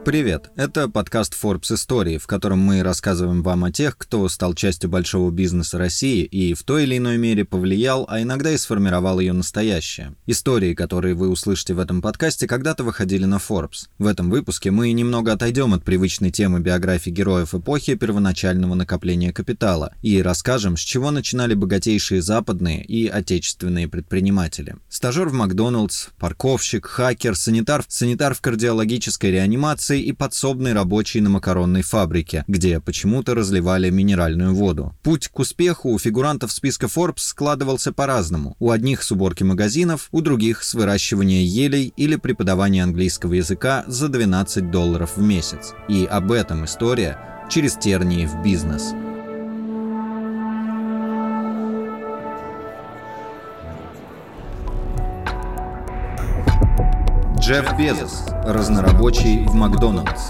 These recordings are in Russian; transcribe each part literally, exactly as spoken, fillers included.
Привет, это подкаст Forbes Истории, в котором мы рассказываем вам о тех, кто стал частью большого бизнеса России и в той или иной мере повлиял, а иногда и сформировал ее настоящее. Истории, которые вы услышите в этом подкасте, когда-то выходили на Forbes. В этом выпуске мы немного отойдем от привычной темы биографии героев эпохи первоначального накопления капитала и расскажем, с чего начинали богатейшие западные и отечественные предприниматели. Стажер в Макдоналдс, парковщик, хакер, санитар, санитар в кардиологической реанимации и подсобный рабочий на макаронной фабрике, где почему-то разливали минеральную воду. Путь к успеху у фигурантов списка Forbes складывался по-разному. У одних с уборки магазинов, у других с выращивания елей или преподавания английского языка за двенадцать долларов в месяц. И об этом история через тернии в бизнес. Джефф Безос, разнорабочий в Макдоналдс.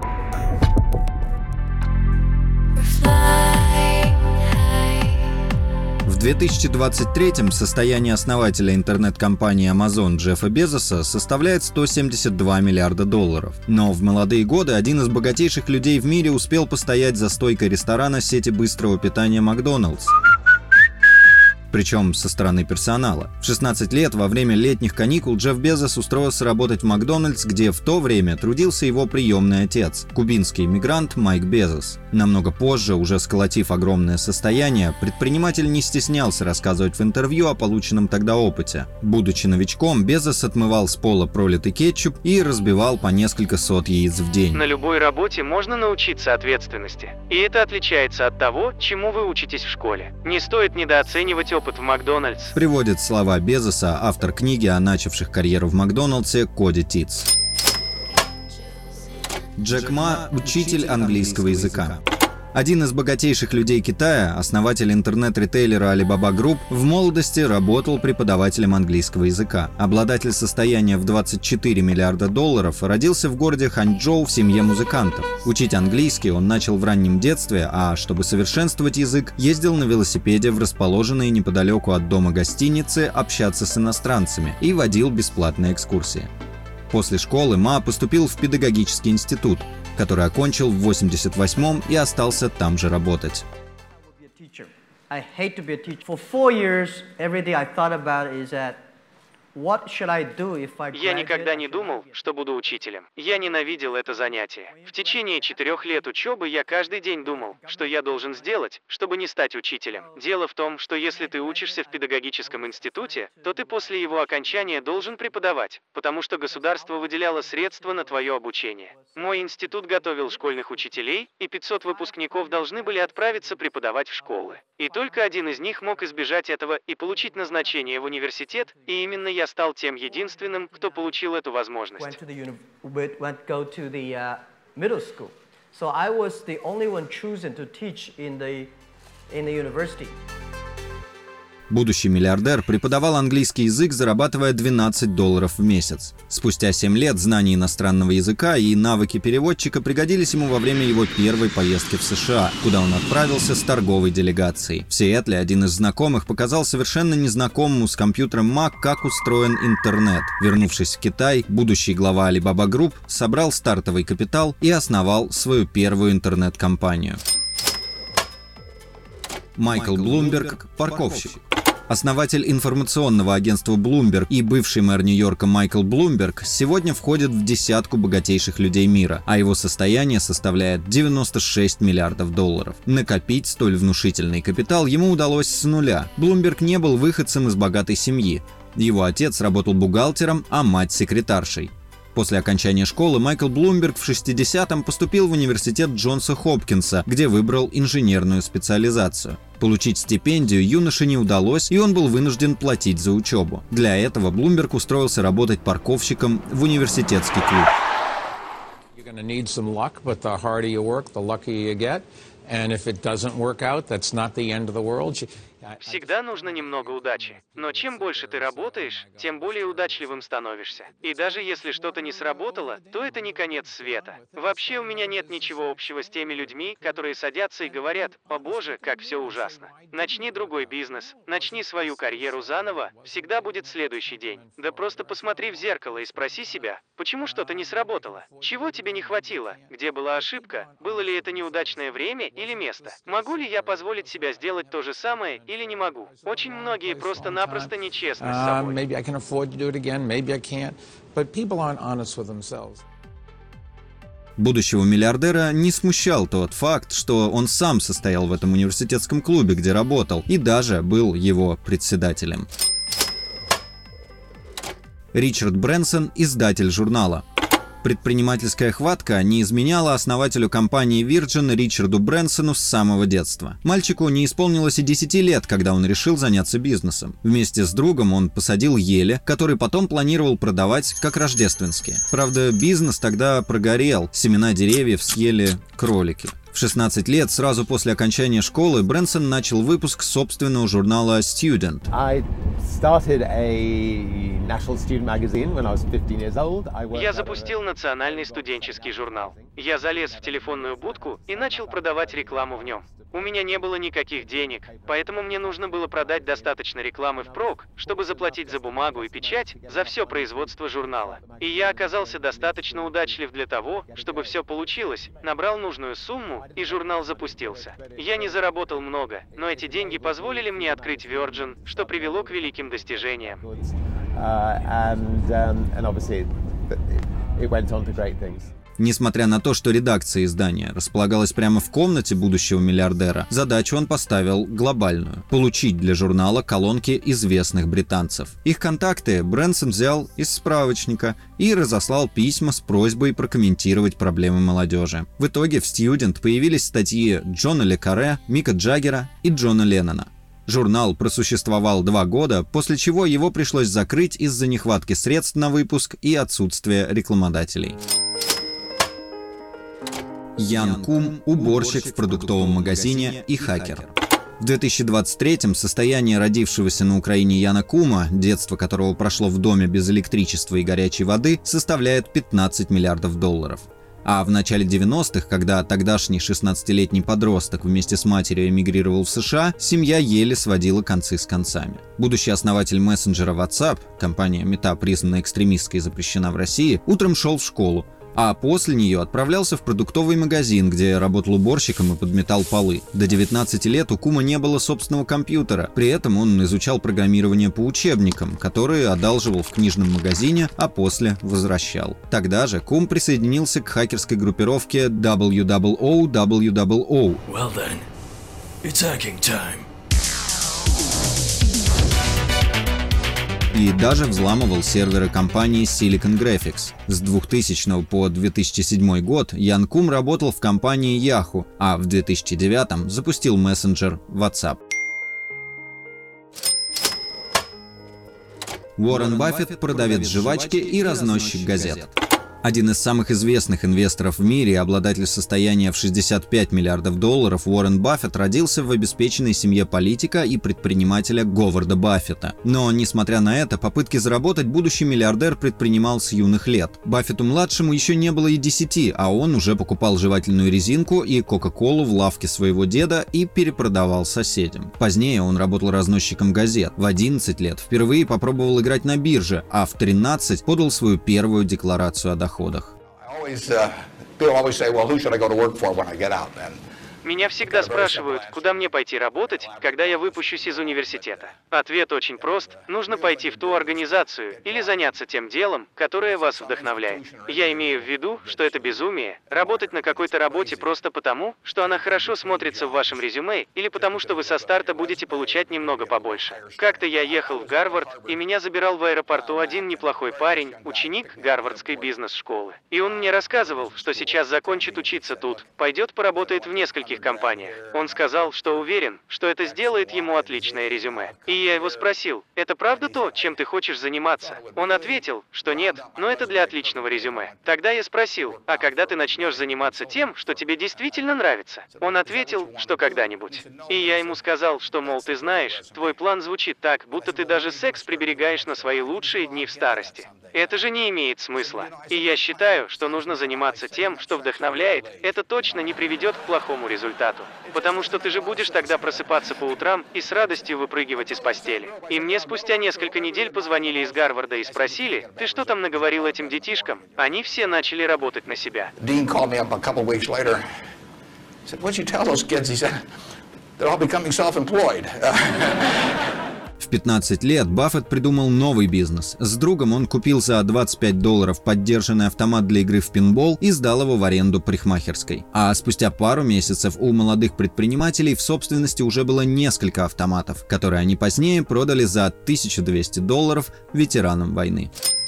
В две тысячи двадцать третьем состояние основателя интернет-компании Amazon Джеффа Безоса составляет сто семьдесят два миллиарда долларов. Но в молодые годы один из богатейших людей в мире успел постоять за стойкой ресторана сети быстрого питания Макдоналдс. Причем со стороны персонала. В шестнадцать лет во время летних каникул Джефф Безос устроился работать в Макдональдс, где в то время трудился его приемный отец, кубинский иммигрант Майк Безос. Намного позже, уже сколотив огромное состояние, предприниматель не стеснялся рассказывать в интервью о полученном тогда опыте. Будучи новичком, Безос отмывал с пола пролитый кетчуп и разбивал по несколько сот яиц в день. На любой работе можно научиться ответственности. И это отличается от того, чему вы учитесь в школе. Не стоит недооценивать опыт в Макдональдс. Приводит слова Безоса автор книги о начавших карьеру в Макдональдсе Коди Титс. Джек Ма – учитель английского языка. Один из богатейших людей Китая, основатель интернет-ритейлера Alibaba Group, в молодости работал преподавателем английского языка. Обладатель состояния в двадцать четыре миллиарда долларов родился в городе Ханчжоу в семье музыкантов. Учить английский он начал в раннем детстве, а чтобы совершенствовать язык, ездил на велосипеде в расположенные неподалеку от дома гостиницы общаться с иностранцами и водил бесплатные экскурсии. После школы Ма поступил в педагогический институт, который окончил в восемьдесят восьмом и остался там же работать. Я никогда не думал, что буду учителем. Я ненавидел это занятие. В течение четырех лет учебы я каждый день думал, что я должен сделать, чтобы не стать учителем. Дело в том, что если ты учишься в педагогическом институте, то ты после его окончания должен преподавать, потому что государство выделяло средства на твое обучение. Мой институт готовил школьных учителей, и пятьсот выпускников должны были отправиться преподавать в школы. И только один из них мог избежать этого и получить назначение в университет, и именно я стал тем единственным, кто получил эту возможность. Будущий миллиардер преподавал английский язык, зарабатывая двенадцать долларов в месяц. Спустя семь лет знания иностранного языка и навыки переводчика пригодились ему во время его первой поездки в США, куда он отправился с торговой делегацией. В Сиэтле один из знакомых показал совершенно незнакомому с компьютером Mac, как устроен интернет. Вернувшись в Китай, будущий глава Alibaba Group собрал стартовый капитал и основал свою первую интернет-компанию. Майкл Блумберг – парковщик. Основатель информационного агентства Bloomberg и бывший мэр Нью-Йорка Майкл Блумберг сегодня входит в десятку богатейших людей мира, а его состояние составляет девяносто шесть миллиардов долларов. Накопить столь внушительный капитал ему удалось с нуля. Блумберг не был выходцем из богатой семьи. Его отец работал бухгалтером, а мать – секретаршей. После окончания школы Майкл Блумберг в шестидесятом поступил в университет Джонса Хопкинса, где выбрал инженерную специализацию. Получить стипендию юноше не удалось, и он был вынужден платить за учебу. Для этого Блумберг устроился работать парковщиком в университетский клуб. And if it doesn't work out, that's not the end of the world. Всегда нужно немного удачи. Но чем больше ты работаешь, тем более удачливым становишься. И даже если что-то не сработало, то это не конец света. Вообще у меня нет ничего общего с теми людьми, которые садятся и говорят: «О боже, как все ужасно». Начни другой бизнес, начни свою карьеру заново, всегда будет следующий день. Да просто посмотри в зеркало и спроси себя, почему что-то не сработало? Чего тебе не хватило? Где была ошибка? Было ли это неудачное время или место? Могу ли я позволить себе сделать то же самое или не могу? Очень многие просто-напросто нечестны с собой. Maybe I can afford to do it again, maybe I can't. But people aren't honest with themselves. Будущего миллиардера не смущал тот факт, что он сам состоял в этом университетском клубе, где работал, и даже был его председателем. Ричард Брэнсон, издатель журнала. Предпринимательская хватка не изменяла основателю компании Virgin Ричарду Брэнсону с самого детства. Мальчику не исполнилось и десяти лет, когда он решил заняться бизнесом. Вместе с другом он посадил ели, который потом планировал продавать как рождественские. Правда, бизнес тогда прогорел, семена деревьев съели кролики. В шестнадцать лет, сразу после окончания школы, Брэнсон начал выпуск собственного журнала Student. Я запустил национальный студенческий журнал. Я залез в телефонную будку и начал продавать рекламу в нем. У меня не было никаких денег, поэтому мне нужно было продать достаточно рекламы впрок, чтобы заплатить за бумагу и печать, за все производство журнала. И я оказался достаточно удачлив для того, чтобы все получилось, набрал нужную сумму, и журнал запустился. Я не заработал много, но эти деньги позволили мне открыть Virgin, что привело к великим достижениям. Несмотря на то, что редакция издания располагалась прямо в комнате будущего миллиардера, задачу он поставил глобальную – получить для журнала колонки известных британцев. Их контакты Брэнсон взял из справочника и разослал письма с просьбой прокомментировать проблемы молодежи. В итоге в Student появились статьи Джона Ле Карре, Мика Джаггера и Джона Леннона. Журнал просуществовал два года, после чего его пришлось закрыть из-за нехватки средств на выпуск и отсутствия рекламодателей. Ян Кум – уборщик в продуктовом магазине и хакер. В две тысячи двадцать третьем состояние родившегося на Украине Яна Кума, детство которого прошло в доме без электричества и горячей воды, составляет пятнадцать миллиардов долларов. А в начале девяностых, когда тогдашний шестнадцатилетний подросток вместе с матерью эмигрировал в США, семья еле сводила концы с концами. Будущий основатель мессенджера WhatsApp, компания Мета, признанная экстремистской и запрещена в России, утром шел в школу, а после нее отправлялся в продуктовый магазин, где работал уборщиком и подметал полы. До девятнадцати лет у Кума не было собственного компьютера, при этом он изучал программирование по учебникам, которые одалживал в книжном магазине, а после возвращал. Тогда же Кум присоединился к хакерской группировке дабл ю дабл оу дабл ю дабл оу. Well then, it's hacking time. И даже взламывал серверы компании Silicon Graphics. С двухтысячного по две тысячи седьмой год Ян Кум работал в компании Yahoo, а в две тысячи девятом запустил мессенджер WhatsApp. Уоррен Баффет – продавец жвачки и разносчик газет. Один из самых известных инвесторов в мире и обладатель состояния в шестьдесят пять миллиардов долларов Уоррен Баффет родился в обеспеченной семье политика и предпринимателя Говарда Баффета. Но, несмотря на это, попытки заработать будущий миллиардер предпринимал с юных лет. Баффету-младшему еще не было и десяти, а он уже покупал жевательную резинку и Кока-Колу в лавке своего деда и перепродавал соседям. Позднее он работал разносчиком газет. В одиннадцать лет впервые попробовал играть на бирже, а в тринадцать подал свою первую декларацию о доходах. Меня всегда спрашивают, куда мне пойти работать, когда я выпущусь из университета. Ответ очень прост. Нужно пойти в ту организацию или заняться тем делом, которое вас вдохновляет. Я имею в виду, что это безумие – работать на какой-то работе просто потому, что она хорошо смотрится в вашем резюме или потому, что вы со старта будете получать немного побольше. Как-то я ехал в Гарвард, и меня забирал в аэропорту один неплохой парень, ученик гарвардской бизнес-школы. И он мне рассказывал, что сейчас закончит учиться тут, пойдет поработает в нескольких американских компаниях. Он сказал, что уверен, что это сделает ему отличное резюме. И я его спросил, это правда то, чем ты хочешь заниматься? Он ответил, что нет, но это для отличного резюме. Тогда я спросил, а когда ты начнешь заниматься тем, что тебе действительно нравится? Он ответил, что когда-нибудь. И я ему сказал, что, мол, ты знаешь, твой план звучит так, будто ты даже секс приберегаешь на свои лучшие дни в старости. Это же не имеет смысла. И я считаю, что нужно заниматься тем, что вдохновляет. Это точно не приведет к плохому результату. Потому что ты же будешь тогда просыпаться по утрам и с радостью выпрыгивать из постели. И мне спустя несколько недель позвонили из Гарварда и спросили, ты что там наговорил этим детишкам? Они все начали работать на себя. Dean called me up a couple weeks later. He said, "What'd you tell those kids?" He said, "They're all becoming self-employed." В пятнадцать лет Баффет придумал новый бизнес. С другом он купил за двадцать пять долларов поддержанный автомат для игры в пинбол и сдал его в аренду парикмахерской. А спустя пару месяцев у молодых предпринимателей в собственности уже было несколько автоматов, которые они позднее продали за тысячу двести долларов ветеранам войны.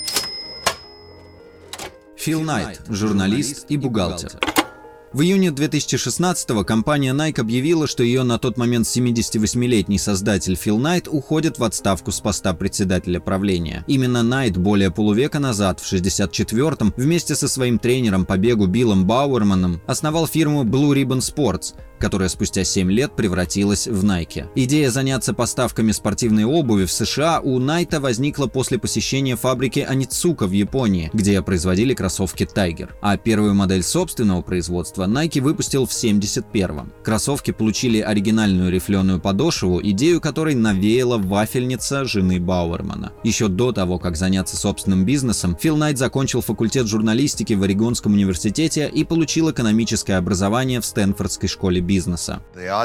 Фил Найт, журналист и бухгалтер. В июне две тысячи шестнадцатого компания Nike объявила, что ее на тот момент семидесятивосьмилетний создатель Фил Найт уходит в отставку с поста председателя правления. Именно Найт более полувека назад, в шестьдесят четвёртом, вместе со своим тренером по бегу Биллом Бауэрманом основал фирму Blue Ribbon Sports, которая спустя семь лет превратилась в Nike. Идея заняться поставками спортивной обуви в США у Найта возникла после посещения фабрики Онитсука в Японии, где производили кроссовки Tiger. А первую модель собственного производства Nike выпустил в семьдесят первом. Кроссовки получили оригинальную рифленую подошву, идею которой навеяла вафельница жены Бауэрмана. Еще до того, как заняться собственным бизнесом, Фил Найт закончил факультет журналистики в Орегонском университете и получил экономическое образование в Стэнфордской школе бизнеса.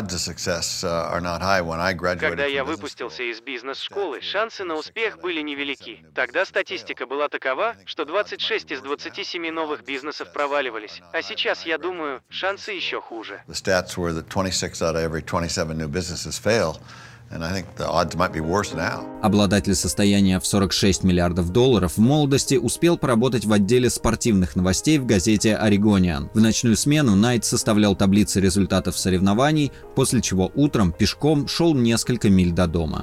Когда я выпустился из бизнес-школы, шансы на успех были невелики. Тогда статистика была такова, что двадцать шесть из двадцати семи новых бизнесов проваливались. А сейчас, я думаю, шансы еще хуже. Обладатель состояния в сорок шесть миллиардов долларов в молодости успел поработать в отделе спортивных новостей в газете «Орегониан». В ночную смену Найт составлял таблицы результатов соревнований, после чего утром пешком шел несколько миль до дома.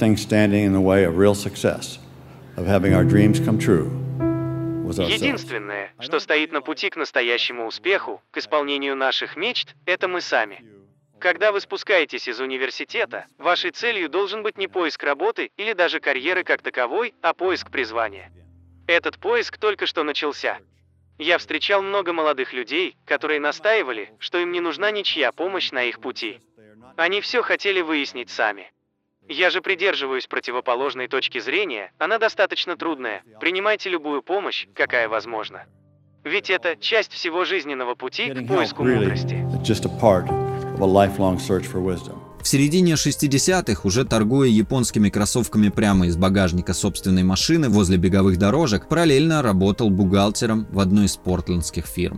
Единственное, что стоит на пути к настоящему успеху, к исполнению наших мечт, это мы сами. Когда вы спускаетесь из университета, вашей целью должен быть не поиск работы или даже карьеры как таковой, а поиск призвания. Этот поиск только что начался. Я встречал много молодых людей, которые настаивали, что им не нужна ничья помощь на их пути. Они все хотели выяснить сами. Я же придерживаюсь противоположной точки зрения, она достаточно трудная. Принимайте любую помощь, какая возможна. Ведь это часть всего жизненного пути к поиску мудрости. В середине шестидесятых, уже торгуя японскими кроссовками прямо из багажника собственной машины возле беговых дорожек, параллельно работал бухгалтером в одной из портлендских фирм.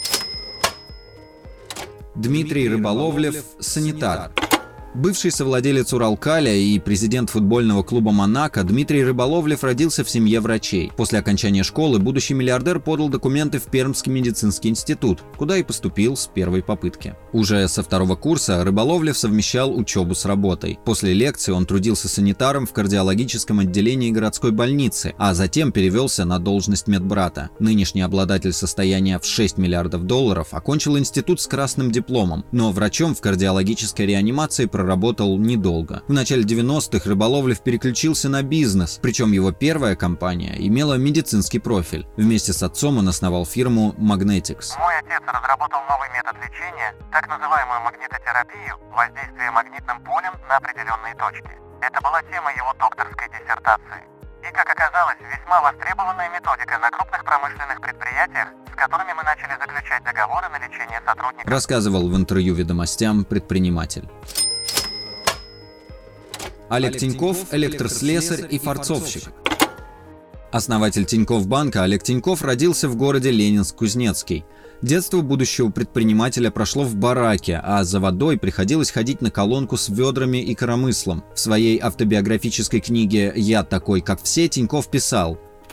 Дмитрий Рыболовлев, санитар. Бывший совладелец Уралкаля и президент футбольного клуба «Монако» Дмитрий Рыболовлев родился в семье врачей. После окончания школы будущий миллиардер подал документы в Пермский медицинский институт, куда и поступил с первой попытки. Уже со второго курса Рыболовлев совмещал учебу с работой. После лекции он трудился санитаром в кардиологическом отделении городской больницы, а затем перевелся на должность медбрата. Нынешний обладатель состояния в шесть миллиардов долларов окончил институт с красным дипломом, но врачом в кардиологической реанимации проработал недолго. В начале девяностых Рыболовлев переключился на бизнес, причем его первая компания имела медицинский профиль. Вместе с отцом он основал фирму Magnetics. Мой отец разработал новый метод лечения, так называемую магнитотерапию, воздействие магнитным полем на определенные точки. Это была тема его докторской диссертации. И, как оказалось, весьма востребованная методика на крупных промышленных предприятиях, с которыми мы начали заключать договоры на лечение сотрудников. Рассказывал в интервью «Ведомостям» предприниматель. Олег Тиньков – электрослесарь и форцовщик. Основатель Тинькофф банка Олег Тиньков родился в городе Ленинск-Кузнецкий. Детство будущего предпринимателя прошло в бараке, а за водой приходилось ходить на колонку с ведрами и коромыслом. В своей автобиографической книге «Я такой, как все» Тиньков писал: «Жил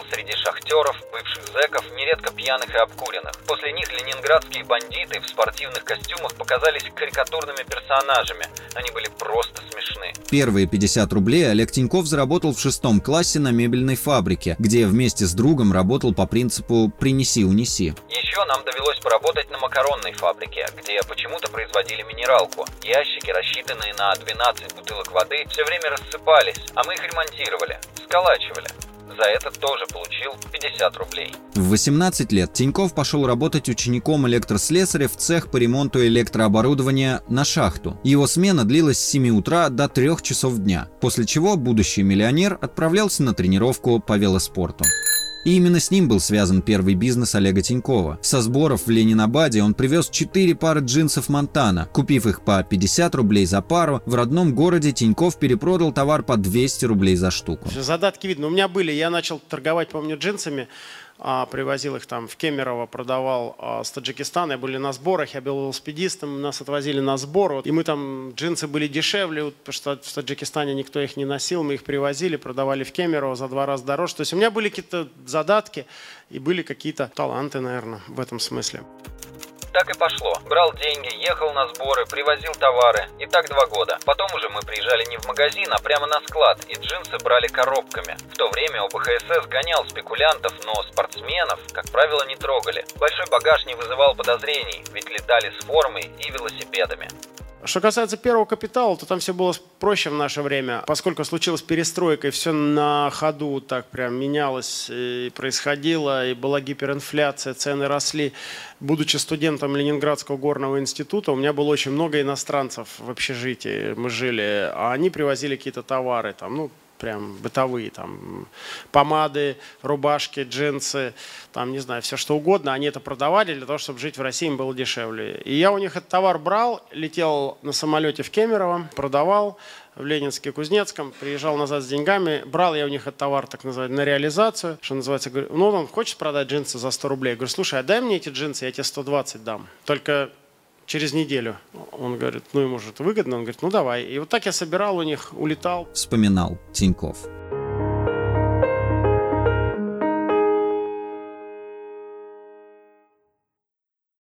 среди шахтеров, бывших зэков, нередко пьяных и обкуренных. После них ленинградские бандиты в спортивных костюмах показались карикатурными персонажами. Они были просто смешны. Первые пятьдесят рублей Олег Тиньков заработал в шестом классе на мебельной фабрике, где вместе с другом работал по принципу «принеси-унеси». Еще нам довелось поработать на макаронной фабрике, где почему-то производили минералку. Ящики, рассчитанные на двенадцать бутылок воды, все время рассыпались, а мы их ремонтировали, сколачивали. За это тоже получил пятьдесят рублей. В восемнадцать лет Тиньков пошел работать учеником электрослесаря в цех по ремонту электрооборудования на шахту. Его смена длилась с семи утра до трёх часов дня, после чего будущий миллионер отправлялся на тренировку по велоспорту. И именно с ним был связан первый бизнес Олега Тинькова. Со сборов в Ленинабаде он привез четыре пары джинсов Монтана. Купив их по пятьдесят рублей за пару, в родном городе Тиньков перепродал товар по двести рублей за штуку. Задатки видно. У меня были. Я начал торговать, помню, джинсами. А, привозил их там в Кемерово, продавал а, с Таджикистана. Были на сборах, я был велосипедистом, нас отвозили на сбор. Вот, и мы там, джинсы были дешевле, вот, потому что в Таджикистане никто их не носил. Мы их привозили, продавали в Кемерово за два раза дороже. То есть у меня были какие-то задатки и были какие-то таланты, наверное, в этом смысле. Так и пошло. Брал деньги, ехал на сборы, привозил товары. И так два года. Потом уже мы приезжали не в магазин, а прямо на склад. И джинсы брали коробками. В то время о бэ ха эс эс гонял спекулянтов, но спортсменов, как правило, не трогали. Большой багаж не вызывал подозрений, ведь летали с формой и велосипедами. Что касается первого капитала, то там все было проще в наше время, поскольку случилась перестройка, и все на ходу так прям менялось и происходило, и была гиперинфляция, цены росли. Будучи студентом Ленинградского горного института, у меня было очень много иностранцев в общежитии, мы жили, а они привозили какие-то товары, там, ну, прям бытовые, там, помады, рубашки, джинсы, там, не знаю, все что угодно. Они это продавали для того, чтобы жить в России, им было дешевле. И я у них этот товар брал, летел на самолете в Кемерово, продавал в Ленинске, Кузнецком, приезжал назад с деньгами, брал я у них этот товар, так называемый, на реализацию, что называется, говорю, ну, он хочет продать джинсы за сто рублей? Я говорю, слушай, а дай мне эти джинсы, я тебе сто двадцать дам. Только через неделю. Он говорит, ну ему же это выгодно. Он говорит, ну давай. И вот так я собирал у них, улетал. Вспоминал Тиньков.